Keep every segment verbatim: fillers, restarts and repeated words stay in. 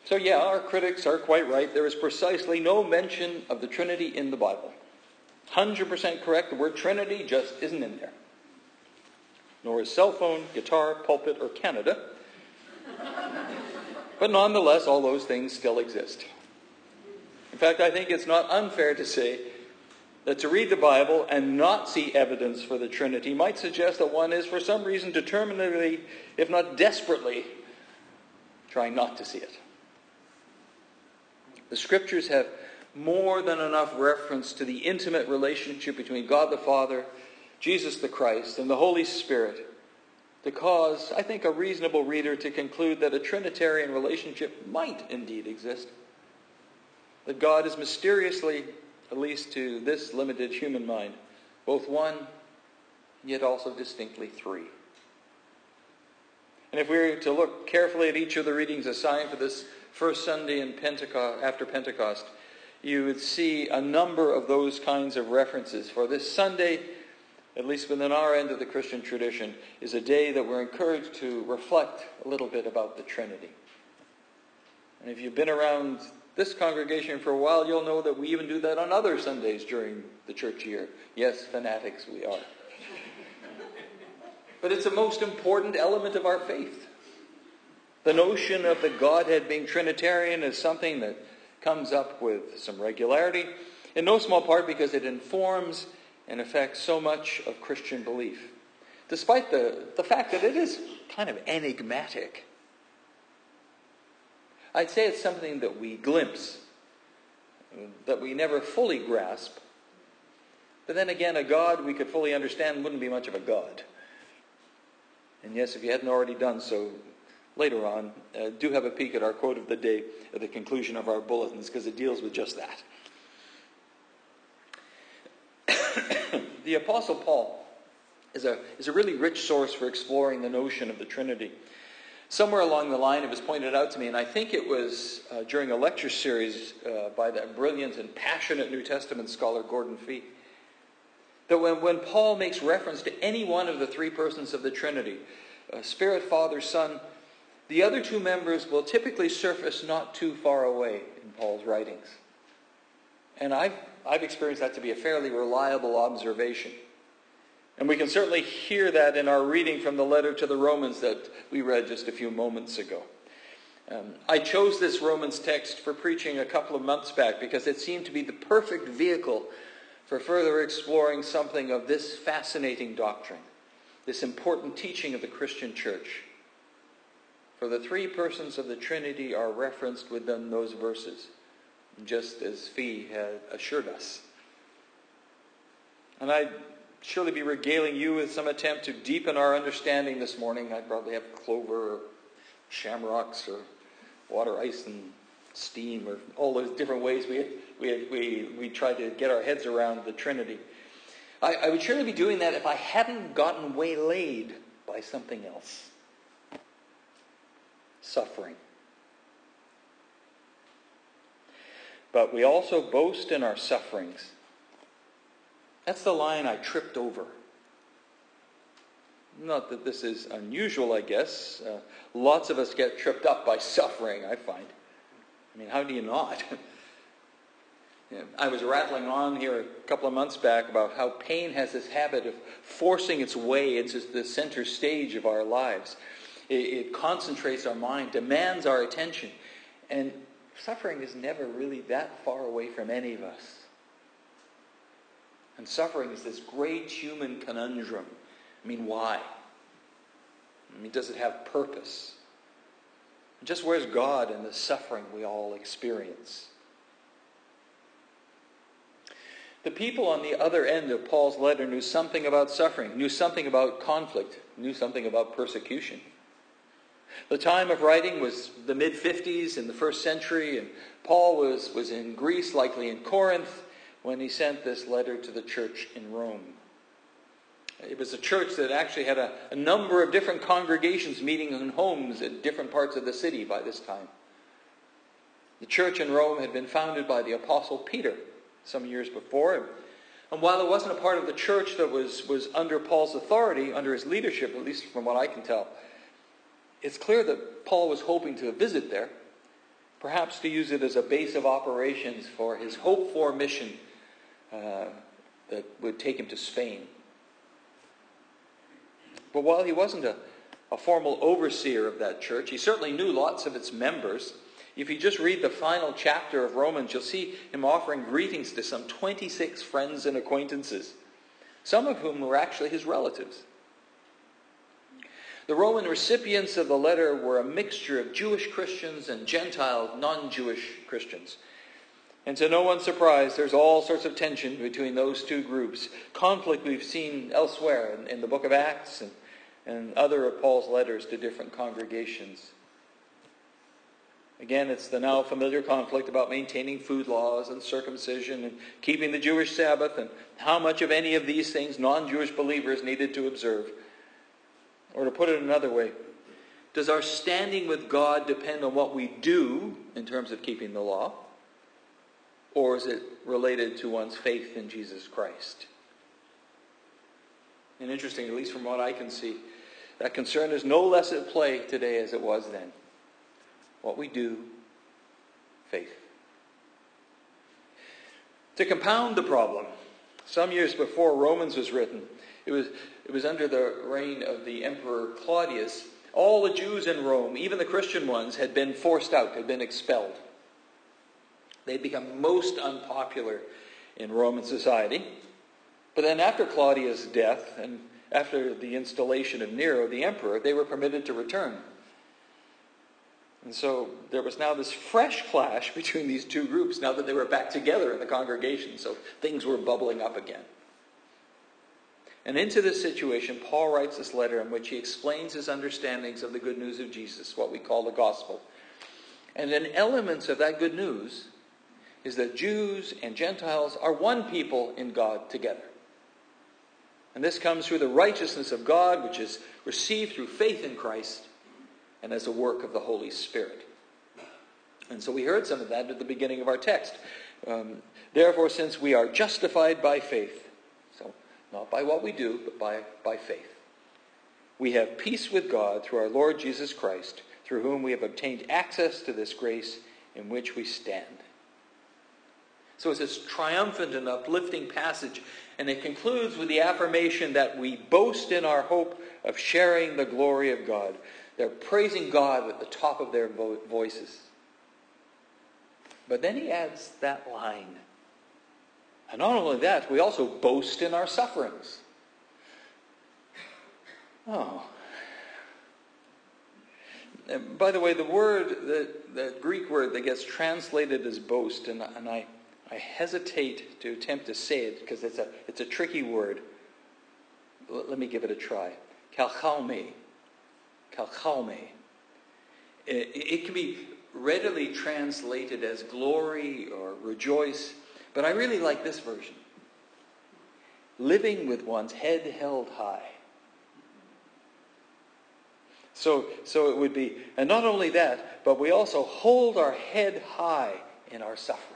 So yeah, our critics are quite right. There is precisely no mention of the Trinity in the Bible. one hundred percent correct. The word Trinity just isn't in there. Nor is cell phone, guitar, pulpit, or Canada. But nonetheless, all those things still exist. In fact, I think it's not unfair to say that to read the Bible and not see evidence for the Trinity might suggest that one is, for some reason, determinedly, if not desperately, trying not to see it. The Scriptures have more than enough reference to the intimate relationship between God the Father, Jesus the Christ, and the Holy Spirit to cause, I think, a reasonable reader to conclude that a Trinitarian relationship might indeed exist. That God is mysteriously, at least to this limited human mind, both one, yet also distinctly three. And if we were to look carefully at each of the readings assigned for this first Sunday in Pentecost, after Pentecost, you would see a number of those kinds of references. For this Sunday, at least within our end of the Christian tradition, is a day that we're encouraged to reflect a little bit about the Trinity. And if you've been around this congregation for a while, you'll know that we even do that on other Sundays during the church year. Yes, fanatics we are. But it's a most important element of our faith. The notion of the Godhead being Trinitarian is something that comes up with some regularity, in no small part because it informs and affects so much of Christian belief, despite the, the fact that it is kind of enigmatic. I'd say it's something that we glimpse, that we never fully grasp. But then again, a God we could fully understand wouldn't be much of a God. And yes, if you hadn't already done so, later on, uh, do have a peek at our quote of the day at the conclusion of our bulletins, because it deals with just that. The Apostle Paul is a, is a really rich source for exploring the notion of the Trinity. Somewhere along the line, it was pointed out to me, and I think it was uh, during a lecture series uh, by that brilliant and passionate New Testament scholar Gordon Fee, that when, when Paul makes reference to any one of the three persons of the Trinity, uh, Spirit, Father, Son, the other two members will typically surface not too far away in Paul's writings. And I've, I've experienced that to be a fairly reliable observation. And we can certainly hear that in our reading from the letter to the Romans that we read just a few moments ago. Um, I chose this Romans text for preaching a couple of months back because it seemed to be the perfect vehicle for further exploring something of this fascinating doctrine, this important teaching of the Christian church. For the three persons of the Trinity are referenced within those verses, just as Fee had assured us. And I'd surely be regaling you with some attempt to deepen our understanding this morning. I'd probably have clover or shamrocks or water ice and steam or all those different ways we we we we try to get our heads around the Trinity. I, I would surely be doing that if I hadn't gotten waylaid by something else. Suffering. But we also boast in our sufferings. That's the line I tripped over. Not that this is unusual, I guess. Uh, lots of us get tripped up by suffering, I find. I mean, how do you not? Yeah, I was rattling on here a couple of months back about how pain has this habit of forcing its way into the center stage of our lives. It, it concentrates our mind, demands our attention. And suffering is never really that far away from any of us. And suffering is this great human conundrum. I mean, why? I mean, does it have purpose? Just where's God in the suffering we all experience? The people on the other end of Paul's letter knew something about suffering, knew something about conflict, knew something about persecution. The time of writing was the mid-fifties in the first century, and Paul was, was in Greece, likely in Corinth, when he sent this letter to the church in Rome. It was a church that actually had a, a number of different congregations meeting in homes in different parts of the city by this time. The church in Rome had been founded by the Apostle Peter some years before. And while it wasn't a part of the church that was, was under Paul's authority, under his leadership, at least from what I can tell, it's clear that Paul was hoping to visit there perhaps to use it as a base of operations for his hoped-for mission uh, that would take him to Spain. But while he wasn't a, a formal overseer of that church, he certainly knew lots of its members. If you just read the final chapter of Romans, you'll see him offering greetings to some twenty-six friends and acquaintances, some of whom were actually his relatives. The Roman recipients of the letter were a mixture of Jewish Christians and Gentile non-Jewish Christians. And to no one's surprise, there's all sorts of tension between those two groups. Conflict we've seen elsewhere in, in the book of Acts and, and other of Paul's letters to different congregations. Again, it's the now familiar conflict about maintaining food laws and circumcision and keeping the Jewish Sabbath and how much of any of these things non-Jewish believers needed to observe. Or to put it another way, does our standing with God depend on what we do in terms of keeping the law? Or is it related to one's faith in Jesus Christ? And interesting, at least from what I can see, that concern is no less at play today as it was then. What we do, faith. To compound the problem, some years before Romans was written, it was, it was under the reign of the Emperor Claudius. All the Jews in Rome, even the Christian ones, had been forced out, had been expelled. They'd become most unpopular in Roman society. But then after Claudius' death and after the installation of Nero, the emperor, they were permitted to return. And so there was now this fresh clash between these two groups now that they were back together in the congregation. So things were bubbling up again. And into this situation, Paul writes this letter in which he explains his understandings of the good news of Jesus, what we call the gospel. And then elements of that good news is that Jews and Gentiles are one people in God together. And this comes through the righteousness of God, which is received through faith in Christ and as a work of the Holy Spirit. And so we heard some of that at the beginning of our text. Um, Therefore, since we are justified by faith, so not by what we do, but by, by faith, we have peace with God through our Lord Jesus Christ, through whom we have obtained access to this grace in which we stand. So it's this triumphant and uplifting passage, and it concludes with the affirmation that we boast in our hope of sharing the glory of God. They're praising God at the top of their vo- voices. But then he adds that line. And not only that, we also boast in our sufferings. Oh. And by the way, the word, the, the Greek word that gets translated as boast, and, and I, I hesitate to attempt to say it because it's a, it's a tricky word. L- let me give it a try. Kalchalme. Kalchalme. It, it can be readily translated as glory or rejoice, but I really like this version. Living with one's head held high. So, so it would be, and not only that, but we also hold our head high in our sufferings.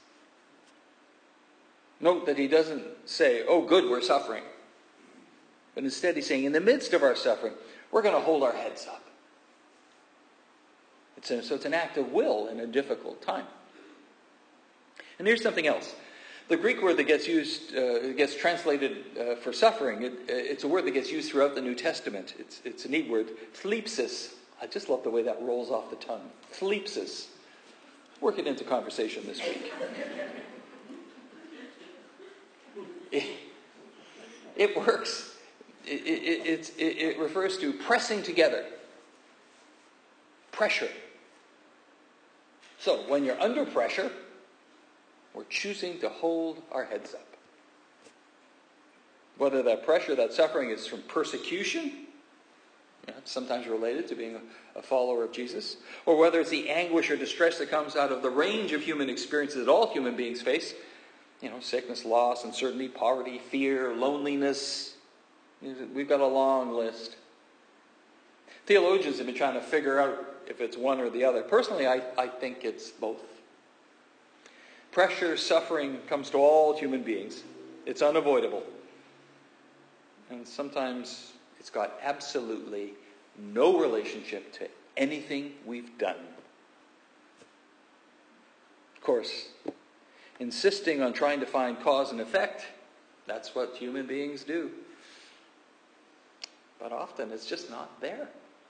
Note that he doesn't say, oh good, we're suffering. But instead he's saying, in the midst of our suffering, we're going to hold our heads up. It's a, so it's an act of will in a difficult time. And here's something else. The Greek word that gets used, uh, gets translated uh, for suffering, it, it's a word that gets used throughout the New Testament. It's, it's a neat word. Thlipsis. I just love the way that rolls off the tongue. Thlipsis. Work it into conversation this week. It, it works. It, it, it, it, it refers to pressing together. Pressure. So, when you're under pressure, we're choosing to hold our heads up. Whether that pressure, that suffering is from persecution, you know, sometimes related to being a, a follower of Jesus, or whether it's the anguish or distress that comes out of the range of human experiences that all human beings face, you know, sickness, loss, uncertainty, poverty, fear, loneliness. We've got a long list. Theologians have been trying to figure out if it's one or the other. Personally, I, I think it's both. Pressure, suffering comes to all human beings. It's unavoidable. And sometimes it's got absolutely no relationship to anything we've done. course, insisting on trying to find cause and effect. That's what human beings do. But often it's just not there.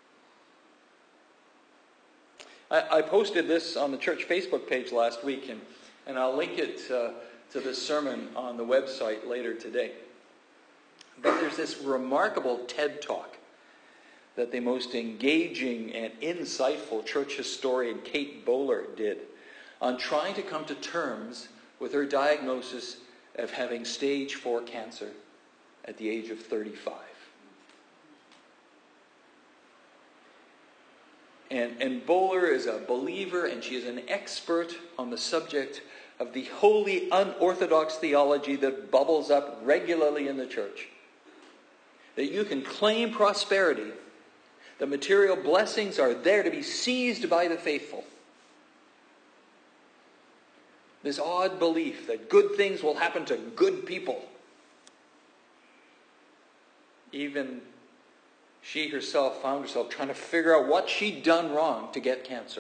I, I posted this on the church Facebook page last week, and, and I'll link it uh, to this sermon on the website later today. But there's this remarkable TED Talk that the most engaging and insightful church historian Kate Bowler did on trying to come to terms with her diagnosis of having stage four cancer at the age of thirty-five. And, and Bowler is a believer, and she is an expert on the subject of the wholly unorthodox theology that bubbles up regularly in the church. That you can claim prosperity, the material blessings are there to be seized by the faithful. This odd belief that good things will happen to good people. Even she herself found herself trying to figure out what she'd done wrong to get cancer.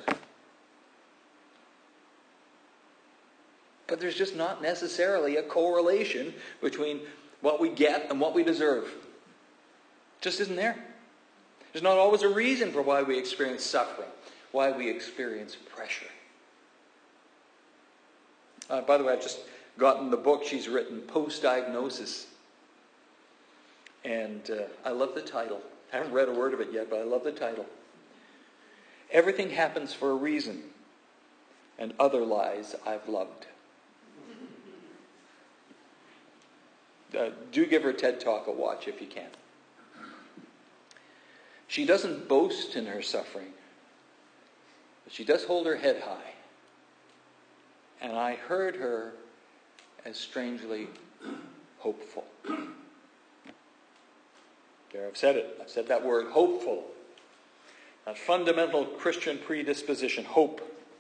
But there's just not necessarily a correlation between what we get and what we deserve. Just isn't there. There's not always a reason for why we experience suffering, why we experience pressure. Uh, by the way, I've just gotten the book she's written, Post-Diagnosis. And uh, I love the title. I haven't read a word of it yet, but I love the title. Everything happens for a reason, and other lies I've loved. Uh, do give her TED Talk a watch if you can. She doesn't boast in her suffering, but she does hold her head high. And I heard her as strangely hopeful. There, I've said it. I've said that word, hopeful. A fundamental Christian predisposition, hope.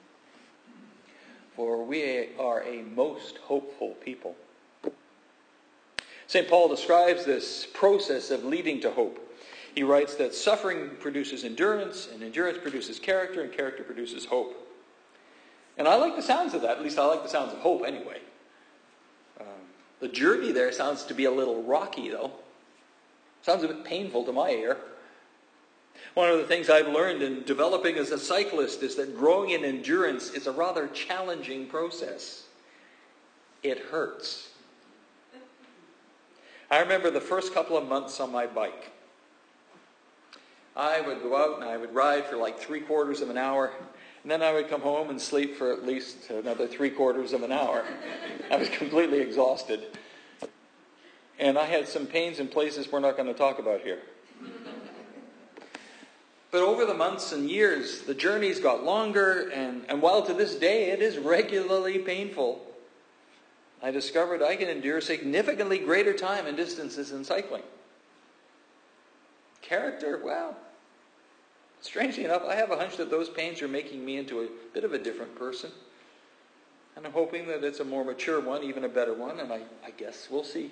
For we are a most hopeful people. Saint Paul describes this process of leading to hope. He writes that suffering produces endurance, and endurance produces character, and character produces hope. And I like the sounds of that. At least I like the sounds of hope anyway. Um, the journey there sounds to be a little rocky, though. Sounds a bit painful to my ear. One of the things I've learned in developing as a cyclist is that growing in endurance is a rather challenging process. It hurts. I remember the first couple of months on my bike. I would go out and I would ride for like three quarters of an hour, and then I would come home and sleep for at least another three quarters of an hour. I was completely exhausted. And I had some pains in places we're not going to talk about here. But over the months and years, the journeys got longer, and, and while to this day it is regularly painful, I discovered I can endure significantly greater time and distances in cycling. Character, well, strangely enough, I have a hunch that those pains are making me into a bit of a different person. And I'm hoping that it's a more mature one, even a better one, and I, I guess we'll see.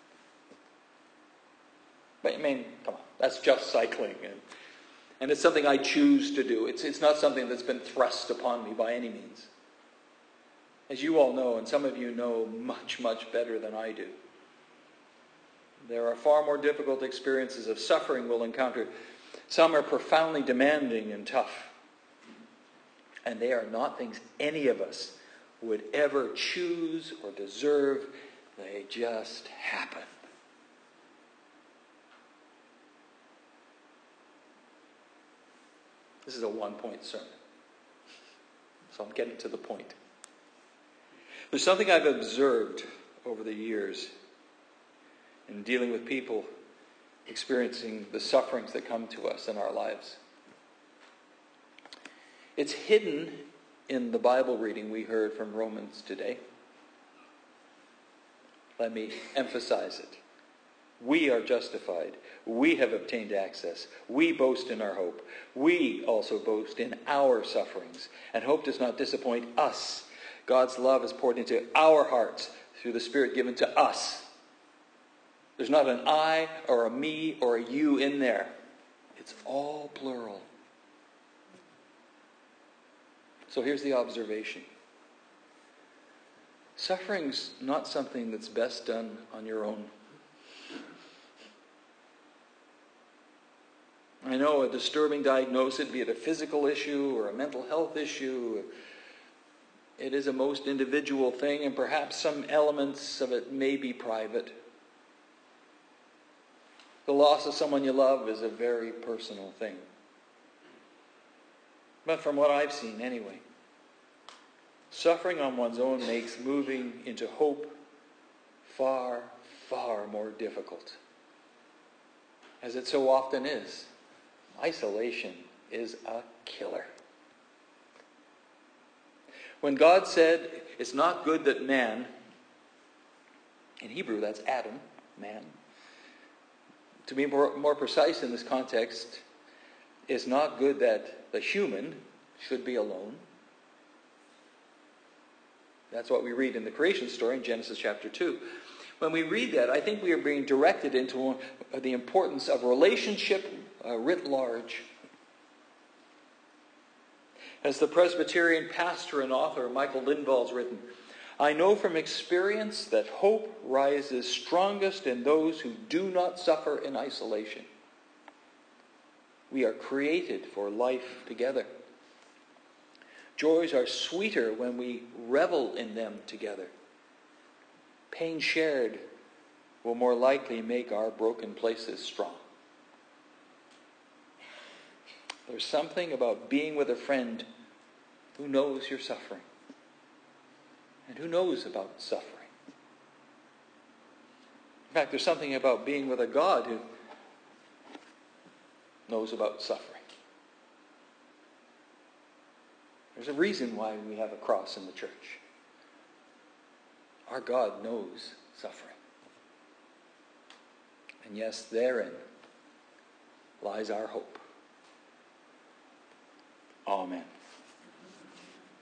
But I mean, come on, that's just cycling. And, and it's something I choose to do. It's, it's not something that's been thrust upon me by any means. As you all know, and some of you know much, much better than I do, there are far more difficult experiences of suffering we'll encounter. Some are profoundly demanding and tough. And they are not things any of us would ever choose or deserve. They just happen. This is a one-point sermon. So I'm getting to the point. There's something I've observed over the years in dealing with people experiencing the sufferings that come to us in our lives. It's hidden in the Bible reading we heard from Romans today. Let me emphasize it. We are justified. We have obtained access. We boast in our hope. We also boast in our sufferings. And hope does not disappoint us. God's love is poured into our hearts through the Spirit given to us. There's not an I or a me or a you in there. It's all plural. So here's the observation. Suffering's not something that's best done on your own. I know a disturbing diagnosis, be it a physical issue or a mental health issue, it is a most individual thing, and perhaps some elements of it may be private. The loss of someone you love is a very personal thing. But from what I've seen anyway, suffering on one's own makes moving into hope far, far more difficult, as it so often is. Isolation is a killer. When God said, it's not good that man, in Hebrew that's Adam, man. To be more, more precise in this context, it's not good that the human should be alone. That's what we read in the creation story in Genesis chapter two. When we read that, I think we are being directed into the importance of relationship uh, writ large. As the Presbyterian pastor and author Michael Lindvall's written, I know from experience that hope rises strongest in those who do not suffer in isolation. We are created for life together. Joys are sweeter when we revel in them together. Pain shared will more likely make our broken places strong. There's something about being with a friend who knows you're suffering and who knows about suffering. In fact, there's something about being with a God who knows about suffering. There's a reason why we have a cross in the church. Our God knows suffering. And yes, therein lies our hope. Amen.